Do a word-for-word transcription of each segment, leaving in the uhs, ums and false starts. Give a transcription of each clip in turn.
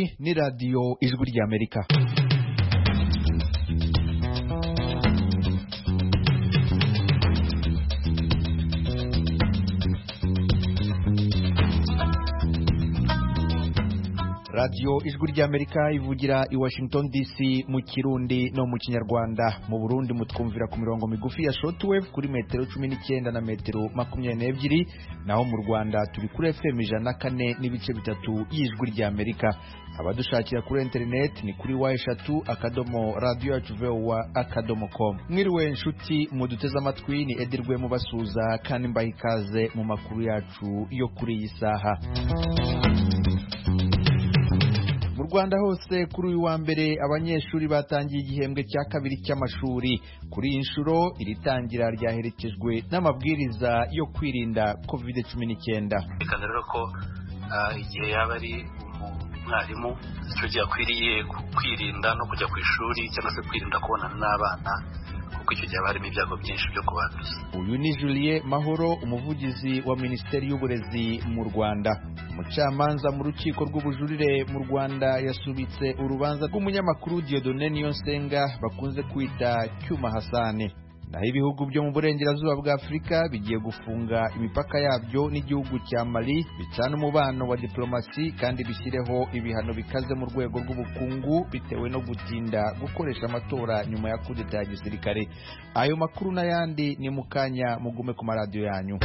Iyi ni radio Ijwi ry'Amerika. Radio Ijwi ry'Amerika ivugira i Washington D C mu Kirundi no mu Kinyarwanda. Mu Burundi mutwumvira ku mirongo migufi ya shortwave kuri metero cumi n'icyenda na metero makumyabiri n'ebyiri, naho mu Rwanda turi kuri F M ijana na kane n'ibice bitatu y'Ijwi ry'Amerika. Abadushakira kuri internet ni kuri wa eshatu akadomo radio yacu voa akadomo com. Mwiriwe nshuti muduteze amatwi, ni Edirwe mu basuza kandi mbaha ikaze mu makuru yacu yo kuri iyi saha. Mu Rwanda hose kuri uyu wa mbere abanyeshuri batangiye igihembwe cya kabiri cy'amashuri. Kuri iyi nshuro iri tangira ryaherekejwe n'amabwiriza yo kwirinda covid cumi n'icyenda. Bikana rero ko igihe yaba ari umwarimu icyo gihe akwiriye kwirinda no kujya ku ishuri cyangwa se kwirinda kubonana n'abana, kuko icyo gihe harimo ibyago byinshi byo kubanduza. Uyu ni Julien Mahoro, umuvugizi wa Minisiteri y'Uburezi mu Rwanda. Umucamanza mu rukiko rw'ubujurire mu Rwanda yasubitse urubanza rw'umunyamakuru Dieudonné Niyonsenga bakunze kwita Cyuma Hasane. Naho ibihugu byo mu burengerazuba bwa Afurika bigiye gufunga imipaka yabyo n'igihugu cya Mali, bicana umubano wa diplomasi kandi bishyireho ibihano bikaze mu rwego rw'ubukungu bitewe no gutinda gukoresha amatora nyuma ya kudeta ya gisirikare. Ayo makuru n'ayandi ni mukanya, mugume ku maradiyo yanyu.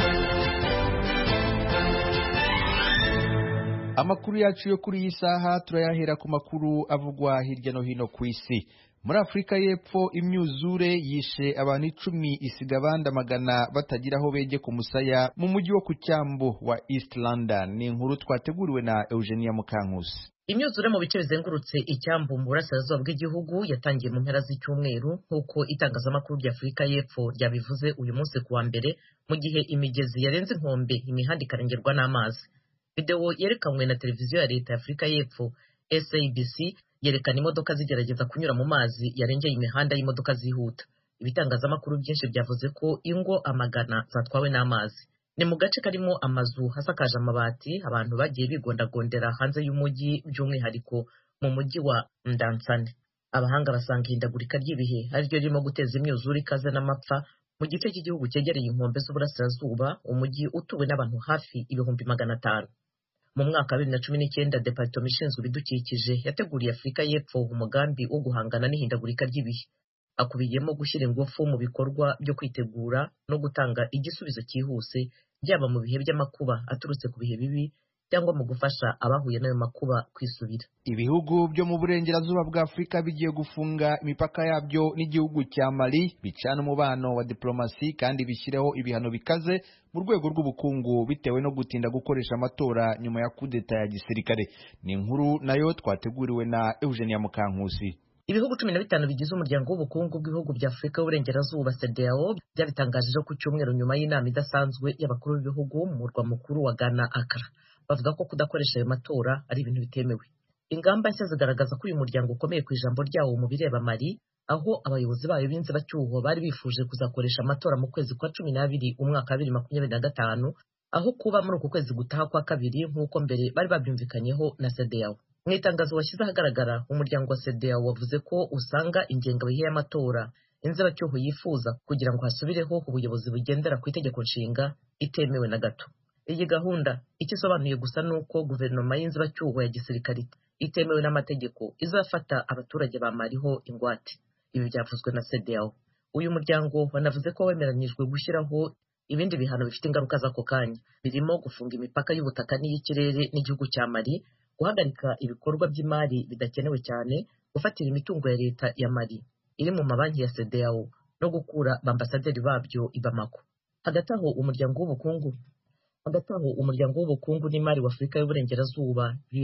Amakuru yacu yo kuri iyi saha turayahera ku makuru avugwa hirya no hino ku isi. Muri Afrika y'Epfo imyuzure yishe abantu icumi isiga abandi amagana batagira aho bege ku musaya mu mujyi wo ku cyambu wa East London. Ni inkuru twateguriwe na Eugenia Mukankusi. Imyuzure mu bice bizengurutse icyambu mu burasirazuba bw'igihugu yatangiye mu mpera z'icyumweru nk'uko itangazamakuru rya Afrika y'Epfo ryabivuze uyu munsi kuwa mbere, mu gihe imigezi yarenze inkombe, imihanda ikarengerwa n'amazi. Video yerekanwe na televiziyo ya leta ya Afrika y'Epfo S A B C yerekana imodoka zigerageza kunyura mu mazi yarengeye imihanda y'imodoka zihuta. Ibitangazamakuru byinshi byavuze ko ingo amagana zatwawe n'amazi. Ni mu gace karimo amazu hasakaje amabati, abantu bagiye bigondagondera hanze y'umujyi, by'umwihariko mu mujyi wa Mdansane. Abahanga basanga ihindagurika ry'ibihe ariryo ririmo guteza imyuzure ikaze n'amapfa mu gice cy'igihugu cyegereye inkombe z'uburasirazuba, umujyi utuwe n'abantu hafi ibihumbi magana atanu. Mu mwaka wa bibiri na cumi n'icyenda Departement ishinzwe ibidukikije yateguriye Afrika y'Epfo umugambi wo guhangana n'ihindagurika ry'ibihe, akubiyemo gushyira ingufu mu bikorwa byo kwitegura no gutanga igisubizo cyihuse, byaba mu bihe by'amakuba aturutse ku bihe bibi cyangwa mu gufasha abahuye n'ayo makuba kwisubira. Ibihugu byo mu burengerazuba bwa Afurika bigiye gufunga imipaka yabyo n'igihugu cya Mali, bicana umubano wa diplomasi kandi bishyireho ibihano bikaze mu rwego rw'ubukungu bitewe no gutinda gukoresha amatora nyuma ya kudeta ya gisirikare. Ni inkuru nayo twateguriwe na Eugenia Mukankusi. Ibihugu cumi na bitanu bigize umuryango w'ubukungu bw'ibihugu bya Afurika y'Uburengerazuba C E D E A O byabitangaje ku cyumweru nyuma y'inama idasanzwe y'abakuru b'ibihugu mu murwa mukuru wa Ghana, Accra. Bavuga ko kudakoresha ayo matora ari ibintu bitemewe. Ingamba nshya zigaragaza ko uyu muryango ukomeye ku ijambo ryawo mu bireba Mali, aho abayobozi bayo b'inzibacyuho bari bifuje kuzakoresha amatora mu kwezi kwa cumi n'abiri umwaka wa bibiri makumyabiri na gatanu, aho kuba muri uku kwezi gutaha kwa kabiri nk'uko mbere bari babyumvikanyeho na C E D E A O. Mu itangazo washyize ahagaragara, umuryango wa C E D E A O wavuze ko usanga ingengabihe y'amatora inzibacyuho yifuza kugira ngo hasubireho ubuyobozi bugendera ku itegeko nshinga itemewe na gato. Iyi gahunda ikisobanuye gusa nuko guverinoma y'inzibacyuho ya gisirikare itemewe n'amategeko izafata abaturage ba Maliho ingwate. Ibi byavuzwe na C E D E A O. Uyu muryango wanavuze ko wemeranyijwe gushyiraho ibindi bihano bifite ingaruka z'ako kanya, birimo gufunga imipaka y'ubutaka n'iy'ikirere n'igihugu cya Mali, guhagarika ibikorwa by'imari bidakenewe cyane, gufatira imitungo ya leta ya Mali iri mu mabanki ya C E D E A O no gukura bambasaderi babyo i Bamako. Hagati aho umuryango w'ubukungu Hagati aho umuryango w'ubukungu n'imari wa Afurika y'Uburengerazuba U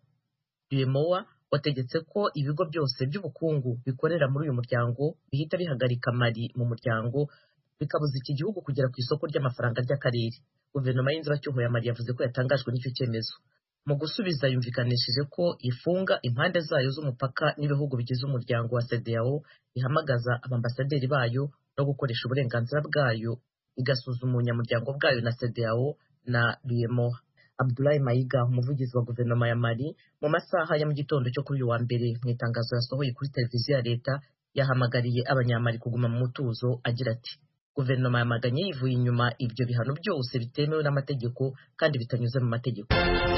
M O A wategetse ko ibigo byose by'ubukungu bikorera muri uyu muryango bihita bihagarika Mali mu muryango, bikabuza iki gihugu kugera ku isoko ry'amafaranga ry'akarere. Guverinoma y'inzibacyuho ya Mali yavuze ko yatangajwe n'icyo cyemezo. Mu gusubiza yumvikanishije ko ifunga impande zayo z'umupaka n'ibihugu bigize umuryango wa C E D E A O, ihamagaza abambasaderi bayo no gukoresha uburenganzira bwayo igasuzuma umunyamuryango bwayo na C E D E A O na U M O A. Abdoulaye Mayiga umuvugizi wa guverinoma ya Mali mu masaha ya mu gitondo cyo kuri uyu wa mbere mu itangazo yasohoye kuri televiziyo ya leta yahamagariye abanyamali kuguma mu mutuzo agira ati guverinoma yamaganye yivuye inyuma ibyo bihano byose bitemewe n'amategeko kandi bitanyuze mu mategeko.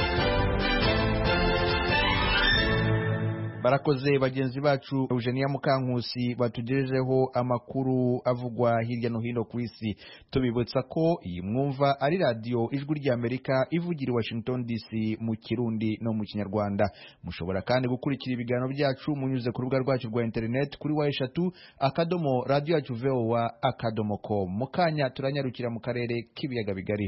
Barakoze bagenzi bacu Eugenia Mukankusi batugejejeho amakuru avugwa hirya no hino ku isi. Tubibutsa ko iyi mwumva ari radio Ijwi ry'Amerika ivugira i Washington D C mu Kirundi no mu Kinyarwanda. Mushobora kandi gukurikira ibiganiro byacu munyuze ku rubuga rwacu rwa internet kuri wa eshatu akadomo radio yacu V O A akadomo com. Mukanya turanyarukira mu karere k'ibiyaga bigari.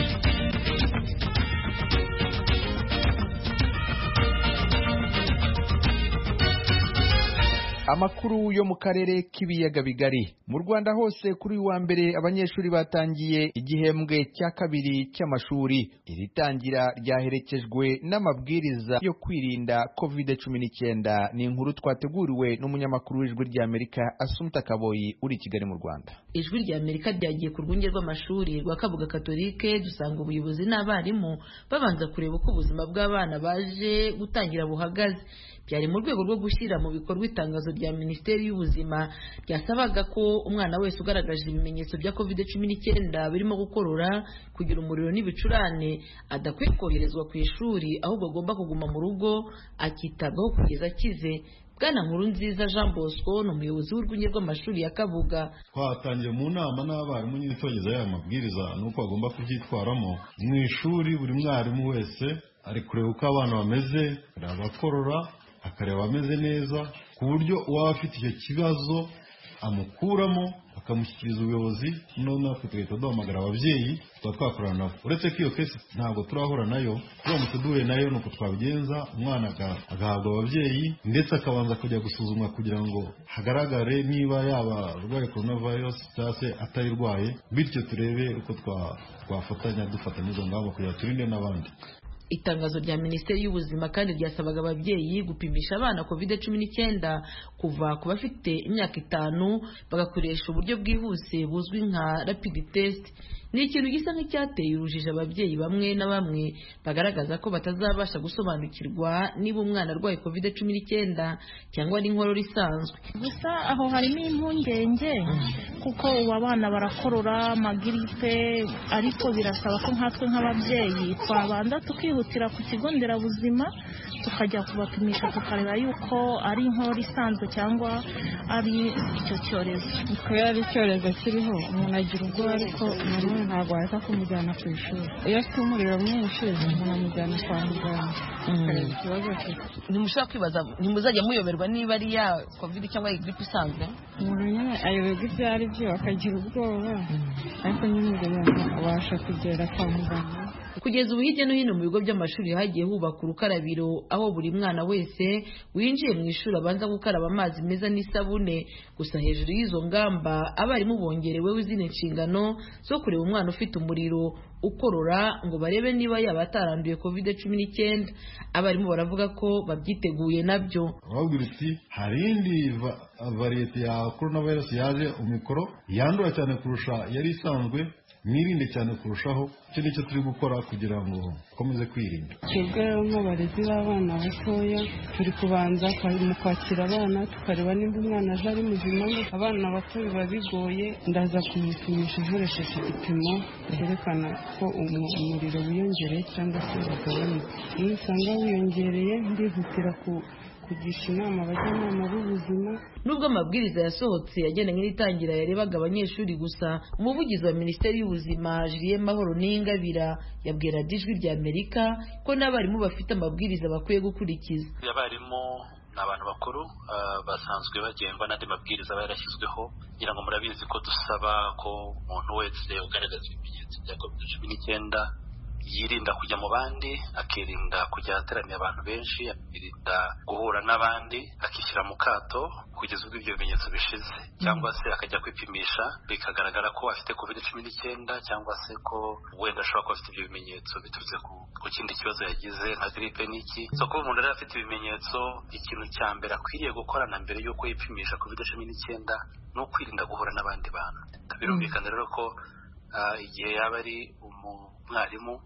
Amakuru yo mu karere k'ibiyaga bigari. Mu Rwanda hose kuri wa mbere abanyeshuri batangiye igihembwe cya kabiri cy'amashuri. Iri tangira ryaherekejwe n'amabwiriza yo kwirinda covid cumi n'icyenda. Ni inkuru twateguriwe n'umunyamakuru w'Ijwi ry'Amerika Assumpta Kaboyi uri Kigali mu Rwanda. Ijwi ry'Amerika ryagiye ku rwunge rw'amashuri rwa Kabuga Katolike, dusanga ubuyobozi n'abarimu babanza kureba uko ubuzima bw'abana baje gutangira buhagaze. Byari mu rwego rwo gushyira mu bikorwa itangazo rya Minisiteri y'Ubuzima ryasabaga ko umwana wese ugaragaje ibimenyetso bya covid cumi n'icyenda birimo gukorora, kugira umuriro n'ibicurane adakwiye koherezwa ku ishuri, ahubwo agomba kuguma mu rugo akitabwaho kugeza akize. Bwana Nkurunziza Jean Bosco ni umuyobozi w'urwunge rw'amashuri ya Kabuga. Twatangiye mu nama n'abarimu nyine twageza aya mabwiriza nuko bagomba kubyitwaramo. Mu ishuri buri mwarimu wese ari kureba uko abana bameze, abakorora akareba ameze neza, ku buryo uwaba afite icyo kibazo amukuramo akamushyikiriza ubuyobozi, none natwe tugahita duhamagara ababyeyi tuba twakorana nabo. Uretse ko iyo kesi ntabwo turahura nayo, turamutse duhuye nayo nuko twabigenza, umwana agahabwa ababyeyi ndetse akabanza kujya gusuzumwa kugira ngo hagaragare niba yaba arwaye coronavirus cyangwa se atayirwaye, bityo turebe uko twafatanya dufatanya izo ngamba kugira turinde n'abandi. Itangazo rya Minisiteri y'Ubuzima kandi ryasabaga ababyeyi gupimisha abana covid cumi n'icyenda kuva ku bafite imyaka itanu, bagakoresha uburyo bwihuse buzwi nka rapid test. Ni ikintu gisa nk'icyateye urujijo ababyeyi bamwe na bamwe bagaragaza ko batazabasha gusobanukirwa niba umwana arwaye covid cumi n'icyenda cyangwa ari inkorora isanzwe. Gusa aho harimo impungenge kuko ubu abana barakorora amagiripe, ariko birasaba ko nkatwe nk'ababyeyi twabanza tukihutira ku kigo nderabuzima tukajya kubapimisha tukareba yuko ari inkorora isanzwe cyangwa ari icyo cyorezo. Kubera ari icyorezo kiriho umuntu agira ubwoba, ariko umuntu ntabwo wahita kumujyana ku ishuri. Iyo afite umuriro mwinshi umuntu amujyana kwa muganga akareba ikibazo cye. Ntimushobora kwibaza, ntimuzajya muyoberwa niba ari ya covid cyangwa ari gripe isanzwe? Umuntu nyine ayoberwa ibyo ari byo akagira ubwoba, ariko nyine umuntu abasha kugera kwa muganga. Kugeza ubu hirya no hino mu bigo by'amashuri hagiye hubaka urukarabiro aho buri mwana wese winjiye mu ishuri abanza gukaraba amazi meza n'isabune. Gusa hejuru y'izo ngamba abarimu bongereweho izindi nshingano zo kureba umwana ufite umuriro, ukorora, ngo barebe niba yaba ataranduye covid cumi n'icyenda. Abarimu baravuga ko babyiteguye nabyo. Babwira iti hari indi variete ya coronavirus yaje umikoro yandura cyane kurusha yari isanzwe, mwirinde cyane kurushaho. Icyo nicyo turi gukora kugira ngo dukomeze kwirinda. Twebwe rero nk'abarezi b'abana batoya turi kubanza mu kwakira abana tukareba nimba umwana aje ari muzima. Abana bato biba bigoye, ndaza kumupimisha nkoresheje igipimo cyerekana ko umuriro wiyongereye cyangwa se wagabanutse. Iyo usanga wiyongereye ndihutira ku kugisha inama abajyanama b'ubuzima. Nubwo amabwiriza yasohotse yagendanye n'itangira yarebaga abanyeshuri gusa, umuvugizi wa Minisiteri y'Ubuzima Julien Mahoro Ningabira yabwira Ijwi ry'Amerika ko n'abarimu bafite amabwiriza bakwiye gukurikiza. Abarimu ni abantu bakuru basanzwe bagengwa n'andi mabwiriza aba yarashyizweho, ngira ngo murabizi ko dusaba ko umuntu wese ugaragaza ibimenyetso bya covid cumi n'icyenda yirinda kujya mu bandi, akirinda kujya ahateraniye abantu benshi, akirinda guhura n'abandi, akishyira mu kato kugeza ubwo ibyo bimenyetso bishize, cyangwa se akajya kwipimisha bikagaragara ko afite covid cumi n'icyenda cyangwa se ko wenda ashobora kuba afite ibyo bimenyetso biturutse ku, ku kindi kibazo yagize nka gripe n'iki. So kuba umuntu rero afite ibimenyetso, ikintu cya mbere akwiriye gukora na mbere yuko yipimisha covid cumi n'icyenda ni ukwirinda guhura n'abandi bantu. Birumvikana rero ko uh, igihe yaba ari umwarimu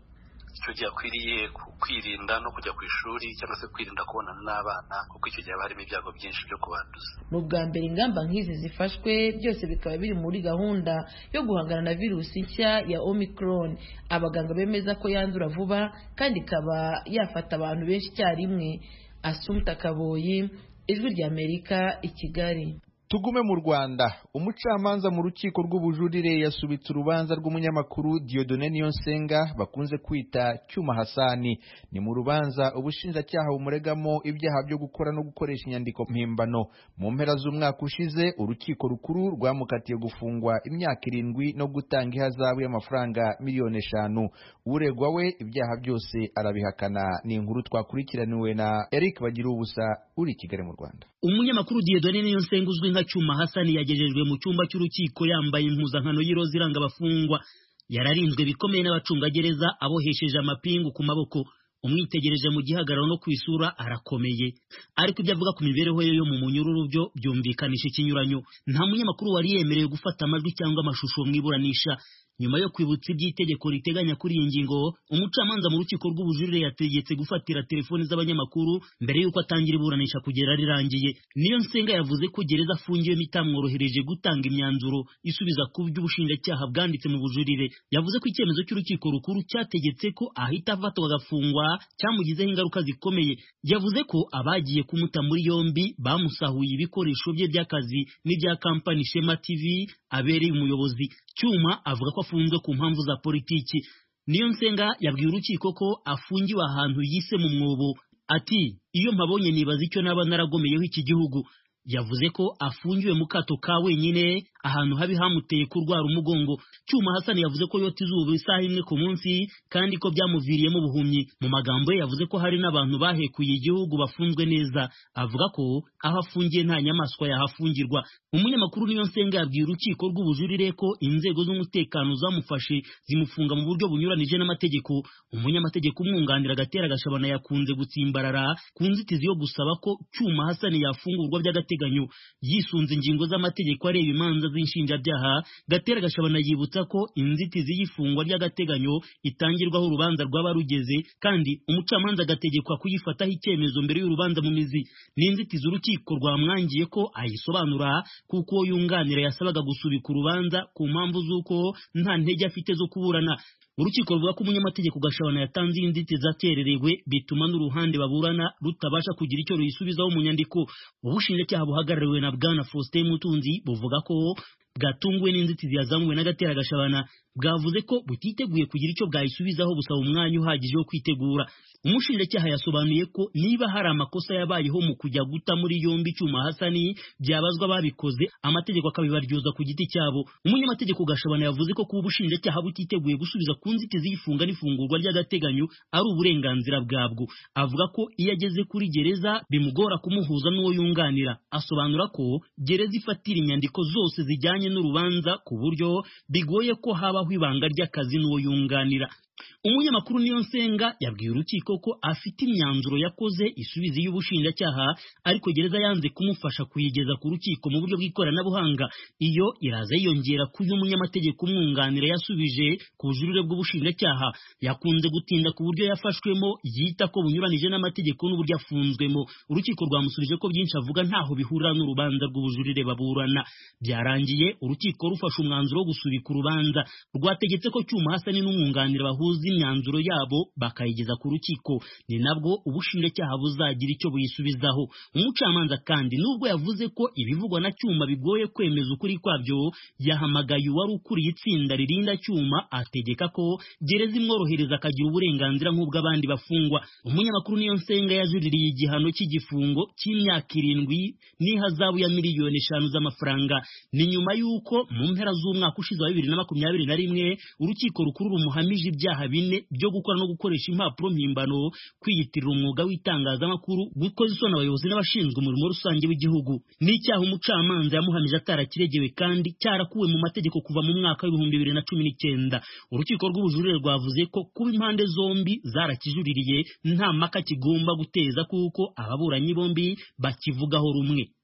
icyo gihe akwiriye kwirinda no kujya ku ishuri cyangwa se kwirinda kubonana n'abana kuko icyo gihe haba harimo ibyago byinshi byo kubanduza. Ni ubwa mbere ingamba nk'izi zifashwe, byose bikaba biri muri gahunda yo guhangana na virusi nshya ya Omicron. Abaganga bemeza ko yandura vuba kandi ikaba yafata abantu benshi icyarimwe. Assumpta Kaboyi, Ijwi ry'Amerika, i Kigali. Tugume mu Rwanda. Umucamanza mu rukiko rw'ubujurire yasubitse urubanza rw'umunyamakuru Dieudonne Niyonsenga bakunze kwita Cyuma Hasani. Ni mu rubanza ubushinjacyaha bumuregamo ibyaha byo gukora no gukoresha inyandiko mpimbano. Mu mpera z'umwaka ushize urukiko rukuru rwamukatiye gufungwa imyaka irindwi no gutanga ihazabu y'amafaranga miliyoni eshanu. Uregwa we ibyaha byose arabihakana. Ni inkuru twakurikiraniwe na Eric Bagirubusa uri Kigali mu Rwanda. Umunyamakuru Dieudonne Niyonsenga uzwi nka Cyuma Hasani yagejejwe mu cyumba cy'urukiko yambaye impuzankano y'iroza iranga abafungwa. Yararinzwe bikomeye n'abacungagereza abohesheje amapingu ku maboko. Umwitegereje mu gihagararo no kwisura arakomeye, ariko ibyo avuga ku mibereho ye yo mu munyururu byo byumvikanisha ikinyuranyo. Nta munyamakuru wari yemerewe gufata amajwi cyangwa amashusho mu iburanisha. Nyuma yo kwibutsa iby'itegeko riteganya kuri iyi ngingo, umucamanza mu rukiko rw'ubujurire yategetse gufatira telefoni z'abanyamakuru mbere y'uko atangira iburanisha kugera rirangiye. Niyonsenga yavuze ko gereza afungiwemo itamworohereje gutanga imyanzuro isubiza ku by'ubushinjacyaha bwanditse mu bujurire. Yavuze ko icyemezo cy'urukiko rukuru cyategetse ko ahita afatwa agafungwa cyamugizeho ingaruka zikomeye. Yavuze ko abagiye kumuta muri yombi bamusahuye ibikoresho bye by'akazi n'ibya kampani Shema T V abereye umuyobozi. Cyuma avuga ko afunzwe ku mpamvu za politiki. Niyonsenga yabwiye urukiko ko afungiwe ahantu yise mu mwobo. Ati iyo mpabonye nibaza icyo naba naragomeyeho iki gihugu. Yavuze ko afungiwe mu kato ka wenyine ahantu habi hamuteye kurwara umugongo. Cyuma Hasani yavuze ko yota izuba isaha imwe ku munsi kandi ko byamuviriyemo ubuhumyi. Mu magambo ye yavuze ko hari n'abantu bahekuye igihugu bafunzwe neza. Avuga ko aho afungiye nta nyamaswa yahafungirwa. Umunyamakuru Niyonsenga yabwiye urukiko rw'ubujurire ko inzego z'umutekano zamufashe zimufunga mu buryo bunyuranije n'amategeko. Umunyamategeko umwunganira Gatera Gashabana yakunze gutsimbarara ku nzitizi yo gusaba ko Cyuma Hasani yafungurwa by'agateganyo yisunze ingingo z'amategeko areba imanza z'inshinjabyaha. Gatera Gashabana yibutsa ko inzitizi y'ifungwa ry'agateganyo itangirwaho urubanza rwaba rugeze kandi umucamanza agategekwa kuyifataho icyemezo mbere y'urubanza mu mizi. Ni inzitizi urukiko rwamwangiye ko ayisobanura kuko yunganira yasabaga gusubika urubanza ku mpamvu z'uko nta ntege afite zo kuburana. Urukiko ruvuga ko umunyamategeko Gashabana yatanze inzitizi atererewe bituma n'uruhande baburana rutabasha kugira icyo ruyisubizaho mu nyandiko. Ubushinjacyaha buhagarariwe na Bwana Faustin Mutunzi buvuga ko bwatunguwe n'inzitizi yazanywe na Gatera Gashabana. Bwavuze ko butiteguye kugira icyo bwayisubizaho busaba umwanya uhagije wo kwitegura. Umushinjacyaha yasobanuye ko niba hari amakosa yabayeho mu kujya guta muri yombi Cyuma Hasani byabazwa babikoze amategeko akabibaryoza ku giti cyabo. Umunyamategeko Gashabana yavuze ko kuba ubushinjacyaha butiteguye gusubiza ku nzitizi y'ifunga n'ifungurwa ry'agateganyo ari uburenganzira bwabwo. Avuga ko iyo ageze kuri gereza bimugora kumuhuza n'uwo yunganira. Asobanura ko gereza ifatira inyandiko zose zijyanye n'urubanza ku buryo bigoye ko habaho ibanga ry'akazi n'uwo yunganira. Umunyamakuru Niyonsenga yabwiye urukiko ko afite imyanzuro yakoze isubizi y'ubushinjacyaha ariko gereza yanze kumufasha kuyigeza ku rukiko mu buryo bw'ikoranabuhanga. Iyo iraza yiyongera ku y'umunyamategeko umwunganira yasubije ku bujurire bw'ubushinjacyaha. Yakunze gutinda ku buryo yafashwemo yita ko bunyuranije n'amategeko n'uburyo afunzwemo. Urukiko rwamusubije ko byinshi avuga ntaho bihurira n'urubanza rw'ubujurire baburana. Byarangiye urukiko rufashe umwanzuro wo gusubika urubanza. Rwategetse ko Cyuma Hasani n'umwunganira bahuza imyanzuro yabo bakayigeza ku rukiko. Ni nabwo ubushinjacyaha buzagira icyo buyisubizaho. Umucamanza kandi nubwo yavuze ko ibivugwa na Cyuma bigoye kwemeza ukuri kwabyo, yahamagaye uwari ukuriye itsinda ririnda Cyuma ategeka ko gereza imworohereza akagira uburenganzira nk'ubw'abandi bafungwa. Umunyamakuru Niyonsenga yajuririye igihano cy'igifungo cy'imyaka irindwi n'ihazabu ya miliyoni eshanu z'amafaranga. Ni nyuma y'uko mu mpera z'umwaka ushize wa bibiri na makumyabiri na rimwe urukiko rukuru rumuhamije ibyaha bine byo gukora no gukoresha impapuro mpimbano, kwiyitirira umwuga w'itangazamakuru, gukoza isoni abayobozi n'abashinzwe umurimo rusange w'igihugu. N'icyaha umucamanza yamuhamije atarakiregewe kandi cyarakuwe mu mategeko kuva mu mwaka w'ibihumbi bibiri na cumi n'icyenda. Urukiko rw'ubujurire rwavuze ko kuba impande zombi zarakijuririye nta mpaka kigomba guteza kuko ababuranyi bombi bakivugaho rumwe.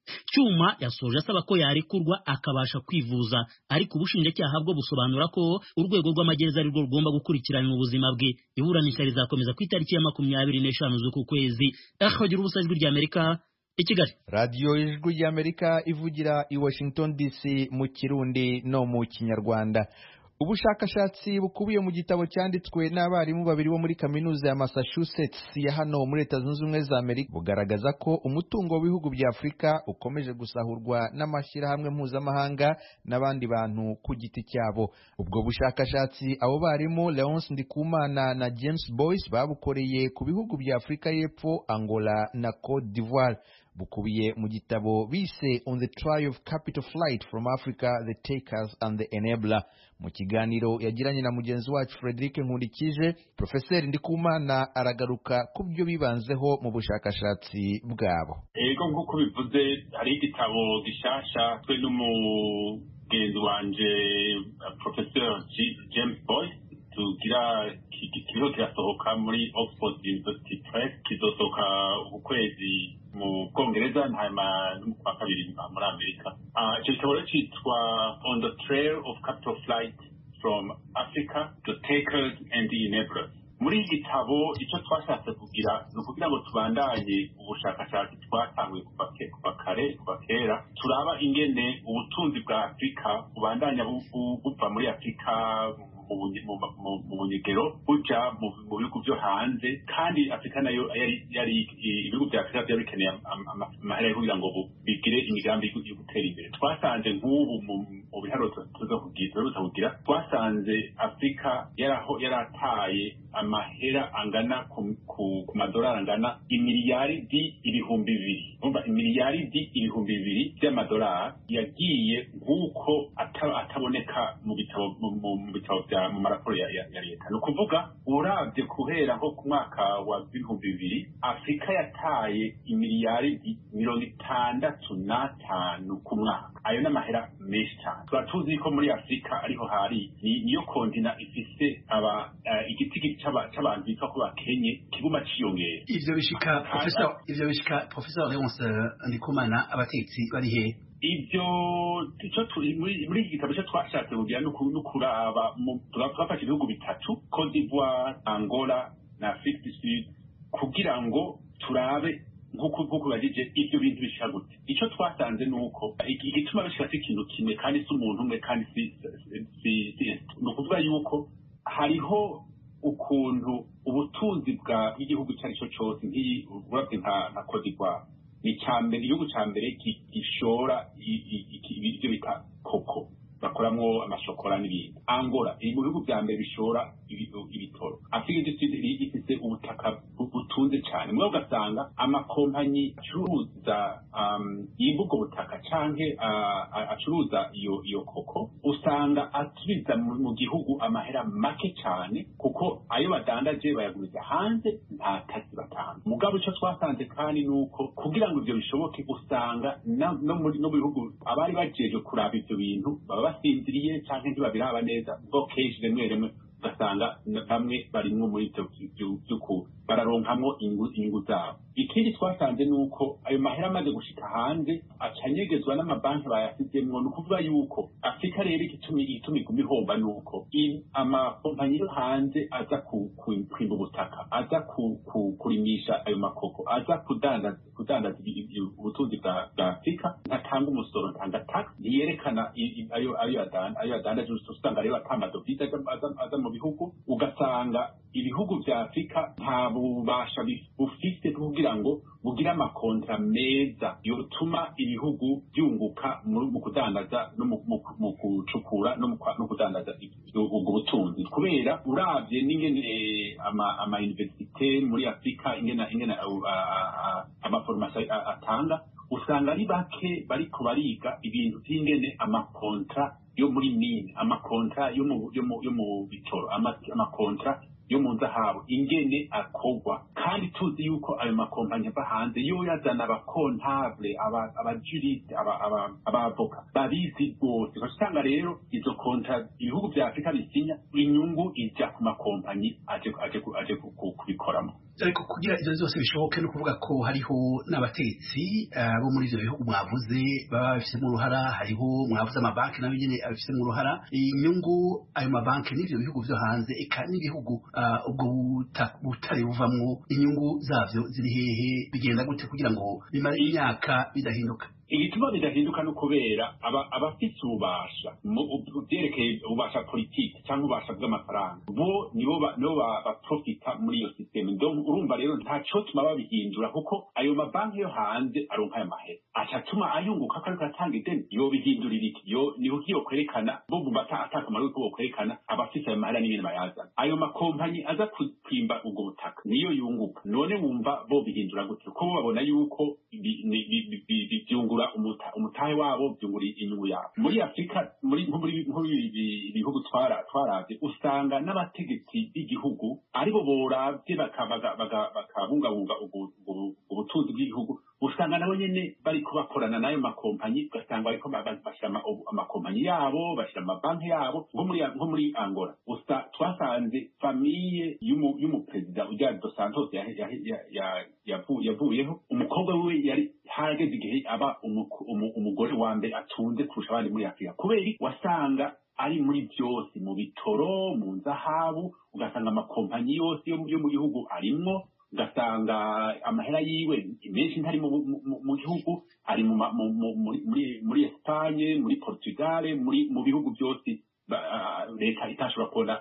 Cyuma yasoje asaba ko yarekurwa akabasha kwivuza, ariko ubushinjacyaha bwo busobanura ko urwego rw'amagereza ari rwo rugomba gukurikirana ubuzima bwe. Iburanisha rizakomeza ku itariki ya makumyabiri n'eshanu z'uku kwezi. Akagira ubusa ijwi ry'Amerika i Kigali. radiyo ijwi ry'Amerika ivugira i Washington D C mu Kirundi no mu Kinyarwanda. Ubushakashatsi bukubiye mu gitabo cyanditswe n'abarimu babiri bo muri kaminuza ya Massachusetts ya hano muri Leta Zunze Ubumwe za Amerika bugaragaza ko umutungo w'ibihugu bya Afurika ukomeje gusahurwa n'amashyirahamwe mpuzamahanga n'abandi bantu ku giti cyabo. Ubwo bushakashatsi abo barimu Leonce Ndikumana na James Boyce babukoreye ku bihugu bya Afurika y'Epfo, Angola na Cote d'Ivoire. Bukubiye mu gitabo bise On the Trial of Capital Flight from Africa, the Takers and the Enabler. Mu kiganiro yagiranye na mugenzi wacu Frederic Nkundikije, Profeseri Ndikumana aragaruka ku byo bibanzeho mu bushakashatsi bwabo. Ego nk'uko bivuze, hari igitabo gishasha twe n'umugenzi wanje Professor James Boyce tugira kiriho kirasohoka muri Oxford University Press, kizosohoka ukwezi mu Bwongereza ntama no kwa kabiri muri Amerika. Icyo gitabo cyitwa On the Trail of Capital Flight from Africa, the Takers and the Enablers. Muri iki gitabo icyo twashatse kugira ni ukugira ngo tubandanye ubushakashatsi twatanguye kuva kare kuva kera, turaba ingene ubutunzi bwa Afurika bubandanya buva muri Afurika mu bunyegero buja mu bihugu byo hanze, kandi Afurika nayo yari ibihugu bya Afurika byari bikeneye amahera yo kugira ngo bigire imigambi yo gutera imbere. Twasanze nk'ubu mu biharuro tuza kugira twasanze Afurika yarataye amahera angana ku madolari angana imiliyaridi ibihumbi bibiri umva imiliyaridi ibihumbi bibiri by'amadolari yagiye nk'uko ataboneka mu bitabo mu bitabo bya mu maraporo ya leta. Ni ukuvuga urabye guhera nko ku mwaka wa ibihumbi bibiri Afurika yataye imiliyaridi mirongo itandatu n'atanu ku mwaka. Ayo n'amahera menshi cyane. Tuba tuzi ko muri Afurika ariho hari niyo kontina ifise aba igiti cy'abantu bitwa ko bakenye kiguma ciyongera. Ivyo bishika professor ivyo bishika professor Leonce Ndikumana abatetsi bari he? Ibyo icyo turi muri iki gitabo cyo twashatse kugira no kuraba turafasha ibihugu bitatu, Cote d'Ivoire, Angola na Afrique du Sud, kugira ngo turabe nk'uko nk'uko bagije ibyo bintu bishaka gute. Icyo twasanze ni uko igituma bishaka ikintu kimwe kandi si umuntu umwe kandi si ni ukuvuga yuko hariho ukuntu ubutunzi bwa igihugu cyari cyo cyose nk'iyi urabye nka Cote d'Ivoire ni cyambere igihugu cyambere gishora ibyo bita koko bakoramwo amashokora n'ibindi. Angola iri mu bihugu bya mbere bishora ibitoro. Afrique du Sud ifite ubutaka butunze cyane, mwe ugasanga amakompanyi acuruza y'ubwo butaka canke acuruza iyo iyo koko usanga atubiza mu gihugu amahera make cyane, kuko ayo badandaje bayaguriza hanze nta taxi batanga. Mugabo icyo twasanze kandi nuko kugira ngo ibyo bishoboke usanga no muri no bihugu abari bajeje kuraba ibyo bintu baba basinziriye cyangwa ntibabiraba neza, ubwo kenshi rimwe rimwe ugasanga bamwe barimwo muri ibyo by'ukuri bararonkamwo inyungu zabo. Ikindi twasanze ni uko ayo mahera amaze gushika hanze acanyegezwa n'amabanki bayasizemwo. Ni ukuvuga yuko Afurika rero igituma igituma iguma ihomba ni uko amakompanyi yo hanze aza kwimba ubutaka, aza kurimisha ayo makoko, aza kudandaza kudandaza ubutunzi bwa Afurika, ntatanga umusoro, ntanga tax, ntiyerekana ayo ayo adandaje. Usanga rero atamadovize aza mu bihugu, ugasanga ibihugu bya Afurika nta bubasha bufite kugira ngo bugira amakontra meza yotuma ibihugu byunguka mu kudandaza no mu kucukura no mu kudandaza ubwo butunzi. Kubera uravye n'ingene ama universite muri Afurika ingena ingena amaformation atanga, usanga ari bake bariko bariga ibintu by'ingene amakontra yo muri mine, amakontra yo mu yo mu bitoro, amakontra yo mu nzahabu ingene akogwa. Kandi tuzi yuko ayo makompanyi ava hanze yo yazana abakontable, abajuriste, abavoka babizi rwose. Usanga rero izo kontra ibihugu bya Afurika bisinya, inyungu ijya ku makompanyi aje aje kubikoramo. ariko kugira ivyo byose bishoboke no kuvuga ko hariho n'abatetsi uh, bo muri ivyo bihugu mwavuze baba bafisemo uruhara hariho mwavuze amabanki nayo nyene abifisemo uruhara inyungu ayo mabanki n'ivyo bihugu vyo hanze eka n'ibihugu uh, ubwo butare buvamwo inyungu zavyo ziri hehe bigenda gute kugira ngo bimare imyaka bidahinduka igituma bidahinduka no kubera abafite ububasha byerekeye ububasha politiki cyangwa ububasha bw'amafaranga bo nibo baprofita muri iyo sisiteme urumva rero ntaco tuma babihindura kuko ayo mabanki yo hanze aronka aya mahera acatuma ayunguka ko ariko atanga ideni yobihindurira iki yo niho kiyo kwerekana bo bumva atakamaro ko kwerekana abafite ayo mahera n'ibintu bayazana ayo makompanyi aza kwimba ubwo butaka niyo yunguka none wumva bo bihindura gute ko babona yuko byungura umutahe wabo byungura inyungu yabo muri Afrika muri muri ibihugu twara twaravye usanga n'abategetsi b'igihugu aribo boravye bakabungabunga ubutunzi bw'igihugu usanga nabo nyene bariko bakorana n'ayo makompanyi ugasanga bariko bashyira amakompanyi yabo bashyira amabanki yabo nko muri nko muri Angola usa twasanze famiye y'umuperezida ujya Dos Santos yavuyeho umukobwa we yari harageze igihe aba umugore wa mbere atunze kurusha abandi muri Afrika kubera wasanga ari muri byose mu bitoro mu nzahabu ugasanga amakompanyi yose yo mu gihugu arimwo ugasanga amahera yiwe menshi ntari mu gihugu ari muri Espagne muri Portugal muri mu bihugu byose leta itashobora kubona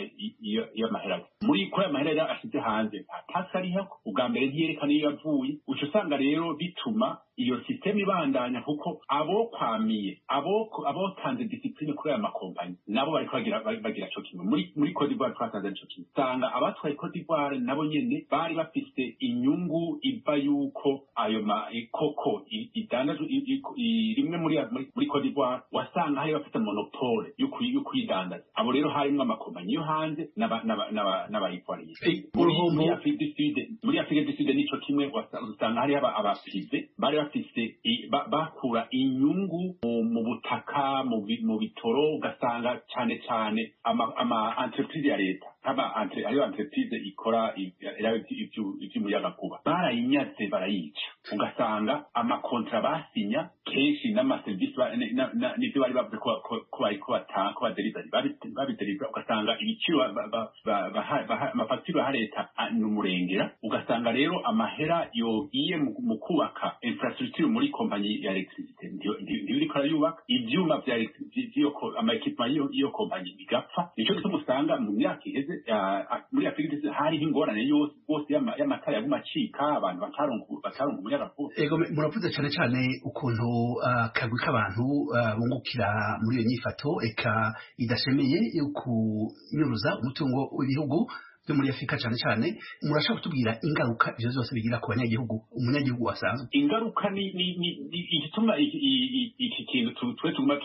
iyo mahera muri ko amahera ashize hanze atasi ariho ubwa mbere ntiyerekana iyo yavuye uca usanga rero bituma iyo systeme ibandanya kuko abo kwamiye abo abotanze discipline kuri aya makompanyi nabo bari bagira bagira cyo kimwe muri muri Cote d'Ivoire twasanze cyo kimwe sanga abatwaye Cote d'Ivoire nabo nyene bari bafite inyungu iva yuko ayo ma ikoko idandaje rimwe muri muri Cote d'Ivoire wasanga hari bafite monopole yo kwidandaza abo rero harimo amakompanyi yo hanze n'abayitwariye muri Afrique du Sud muri Afrique du Sud nico kimwe usanga hari abapive bari bafise bakura inyungu mu butaka mu bitoro ugasanga cyane cyane ama entreprise ya leta kaba entre ayo entreprise ikora iby'umuyaga kuba barayinyatse barayica ugasanga amakontra basinya kenshi n'amaserivisi n'ibyo bari bavuze ko bari kubatanga ko badelivery babidelivery ugasanga ibiciro amafagitire ya leta n'umurengera ugasanga rero amahera yogiye mu kubaka infrastructure muri kompanyi ya electricité ntibiriko arayubaka ivyuma vya electricité ama-equipment y'iyo kompanyi bigapfa nico gituma usanga mu myaka iheze muri Afrika hariho ingorane yose bose y'amatara yaguma acika abantu bataronka umuyagankuba ego muravuze cyane cyane ukuntu akagwi k'abantu bungukira muri iyo nyifato eka idashemeye yo kunyuruza umutungo w'ibihugu byo muri Afrika cyane cyane murashaka kutubwira ingaruka ivyo zose bigira ku banyagihugu umunyagihugu wasanzwe ingaruka ni igituma iki kintu twe tuguma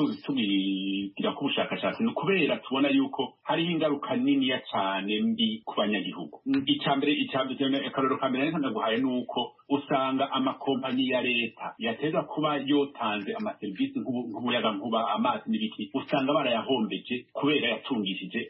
tubigira ku bushakashatsi ni kubera tubona yuko hariho ingaruka nini ya cyane mbi ku banyagihugu icambere icambere akaroro ka mbere ndaguhaye nuko usanga amakompanyi ya leta yateza kuba yotanze amaserivisi nk'umuyaga nkuba amazi n'ibiki usanga barayahombeje kubera yatungishije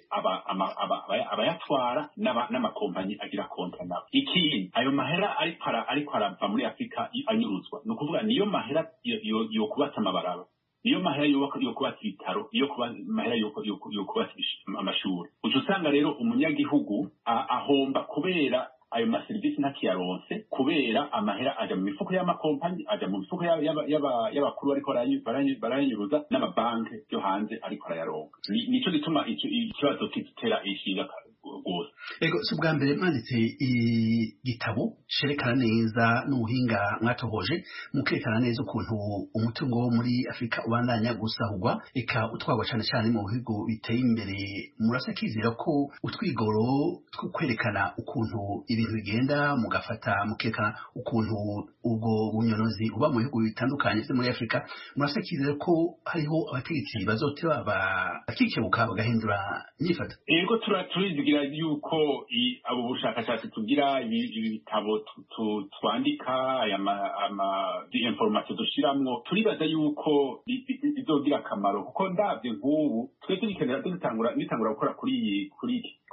abayatwara n'amakompanyi agira kontra nabo ikindi ayo mahera ariko arava muri Afrika anyuruzwa ni ukuvuga niyo mahera yo kubatsa amabaraba niyo mahera yo kubatsa ibitaro iyo mahera yo kubatsa amashuri uca usanga rero umunyagihugu ahomba kubera ayo maserivisi ntakiyaronse kubera amahera aja mu mifuko y'amakompanyi aja mu mifuko y'abakuru ariko barayanyuruza n'amabanki yo hanze ariko arayaronka nico gituma ikibazo kitera ishinga rwose ego si ubwa mbere mwanditse igitabo cerekana neza n'ubuhinga mwatohoje mukerekana neza ukuntu umutungo wo muri Afrika ubandanya gusahurwa eka utwagwa cyane cyane mu bihugu biteye imbere murasa kizera ko utwigoro two kwerekana ukuntu ibintu bigenda mugafata mukerekana ukuntu ubwo bunyonozi uba mu bihugu bitandukanye byo muri Afrika murasa kizera ko hariho abategetsi bazoteba bakikebuka bagahindura inyifato ego turizigira yuko abo bushakashatsi tugira ibi bitabo twandika ama information dushiramwo turibaza yuko bizogira akamaro kuko ndavye nk'ubu twe tugikenera dutangura nitangura gukora kuri kuri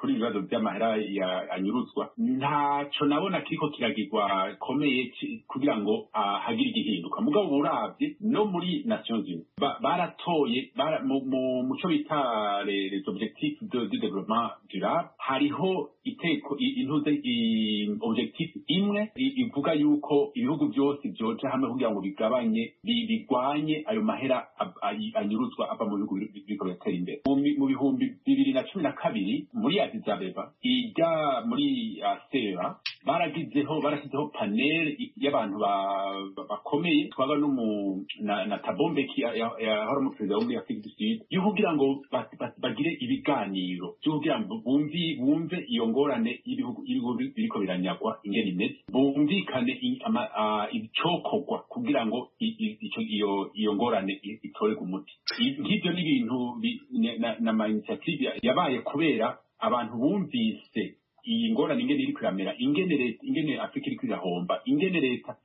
kuri ibibazo by'amahera anyuruzwa ntaco nabona kiriko kiragirwa komeye kugira ngo hagire igihinduka mugabo uravye no muri Nations Unies baratoye mu muco bita les objectifs de développement durable hariho iteko intuze objectif imwe ivuga yuko ibihugu byose byoja hamwe kugira ngo bigabanye bigwanye ayo mahera anyuruzwa ava mu bihugu biriko biratera imbere mu bihumbi bibiri na cumi na kabiri muri Addis Abeba ijya muri asera baragizeho barashyizeho panel y'abantu bakomeye twaga n'umu na Thabo Mbeki yahora mu perezida wo muri Afrique du Sud yo kugira ngo bagire ibiganiro byo kugira ngo bumvi bumve iyo ngorane y'ibihugu biriko biranyagwa ingene imeze bumvikane ibicokorwa kugira ngo iyo iyo ngorane itore umuti nk'ibyo n'ibintu na ma initiative yabaye kubera abantu bumvise iyi ngorane ingene iri kwiramera ingene leta ingene Afrika iri kwirahomba ingene leta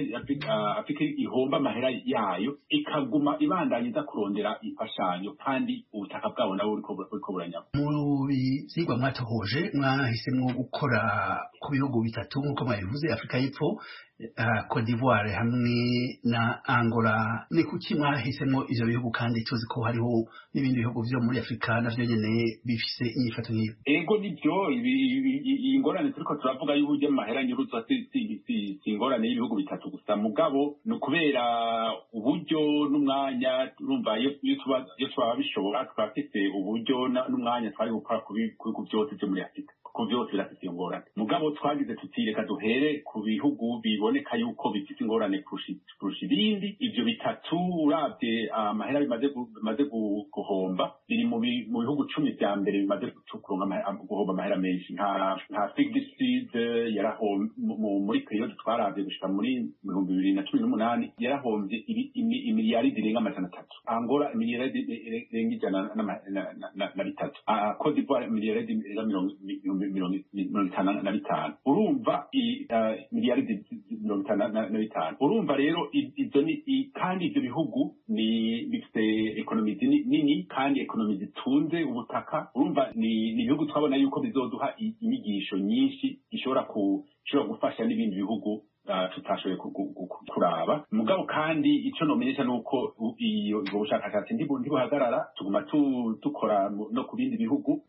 Afrika ihomba amahera yayo ikaguma ibandanyiza kurondera imfashanyo kandi ubutaka bwabo nabo buriko buranyagwa. Mu bizigwa mwatohoje mwahisemwo gukora ku bihugu bitatu nk'uko mwabivuze Afrika y'Epfo Uh, Cote d'Ivoire hamwe na Angola ni kuki mwahisemwo ivyo bihugu kandi tuzi ko hariho n'ibindi bihugu vyo muri Afrika navyo nyene bifise inyifato nk'iyo ego nivyo iyi ngorane turiko turavuga y'uburyo amahera nyuruzwa si ingorane y'ibihugu bitatu gusa mugabo ni ukubera uburyo n'umwanya urumva iyo twaba bishobora twafise uburyo n'umwanya twari gukora ku bihugu vyose vyo muri Afrika ku vyose birafise iyo ngorane mugabo twagize tuti reka duhere ku bihugu biboneka yuko bifite ingorane kurusha ibindi ivyo bitatu uravye amahera bimaze guhomba biri mu bihugu cumi vya mbere bimaze guhomba amahera menshi nka Afrique du Sud yarahomba muri periode twaravye gushika muri ibihumbi bibiri na cumi n'umunani yarahomvye imiliyari zirenga amajana atatu Angola imiliyari zirenga ijana na bitatu Cote d'Ivoire imiliyari zirenga mirongo itanu na bitanu urumva miliyari mirongo itanu na bitanu urumva rero ibyo ni kandi ibyo bihugu ni bifite ekonomi nini kandi ekonomi zitunze ubutaka urumva ni ibihugu twabona yuko bizoduha inyigisho nyinshi ishobora ishobora gufasha n'ibindi bihugu tutashoboye kuraba mugabo kandi ico nomenyesha nuko iyo ubwo bushakashatsi ndibuhagarara tuguma dukora no ku bindi bihugu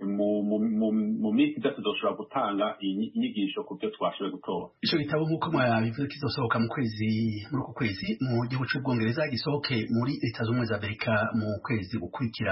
mu minsi itatu tuzoshobora gutanga inyigisho ku byo twashoboye gutora ico gitabo nk'uko mwabivuze kizosohoka mu kwezi muri uku kwezi mu gihugu c'Ubwongereza gisohoke muri Leta z'Ubumwe za Amerika mu kwezi gukurikira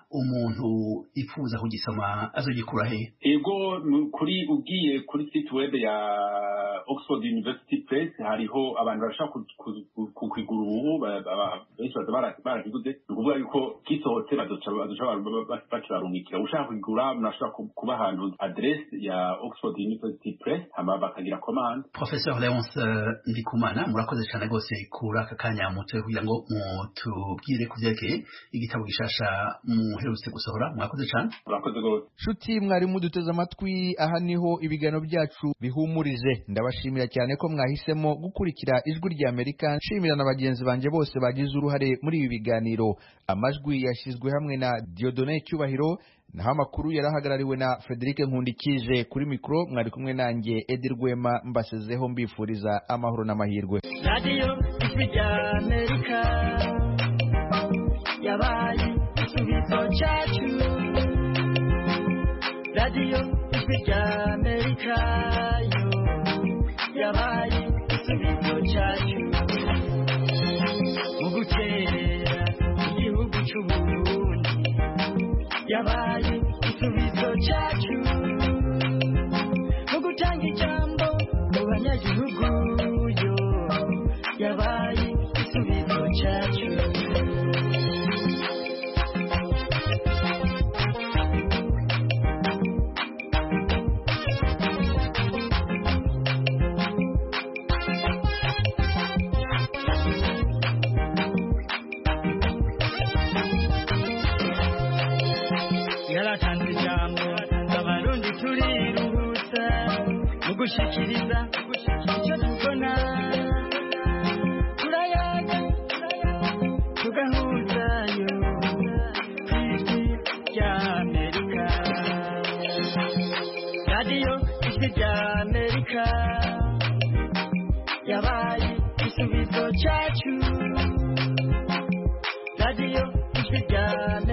umuntu ifuza kugisoma azogikura he ego kuri ugiye kuri site web ya Oxford University Press hariho abantu barashaka kukwigura ubu benshi baza barakiguze ni ukuvuga yuko gisohotse bazoca bakibarungikira ushaka kugura murashobora kuba ahantu adresse ya Oxford University Press hama bakagira commande. Professeur Leonce Ndikumana murakoze cyane gose kuri aka kanya muto kugira ngo mutubwire kuvyerekeye igitabo gishasha muherutse gusohora murakoze cyane. Murakoze gose. Shuti mwari muduteze amatwi aha niho ibigano byacu bihumurije ndabashimira cyane ko mwahisemo gukurikira ijwi rya Amerika nshimira na bagenzi banje bose bagize uruhare muri ibi biganiro amajwi yashizwe hamwe na Dieudonné Cyubahiro naho amakuru yarahagarariwe na Frederic Nkundikije kuri mikro mwari kumwe nanjye Edi Rwema mbasezeho mbifuriza amahoro n'amahirwe. Radio ijwi rya Amerika yabaye igisubizo cyacu Radio ijwi rya Amerika yo yabaye igisubizo cyacu mu guterera igihugu cy'Uburundi yabaye igisubizo cyacu mu gutanga ijambo mu banyagihugu yo yabaye igisubizo cyacu yaratanze ijambo abarundi turiruhutsa mu gushikiriza icyo tubona turayaga tugahuzayo ku ijwi rya Amerika radiyo ijwi rya amerika yabaye igisubizo cyacu radiyo ijwi rya amerika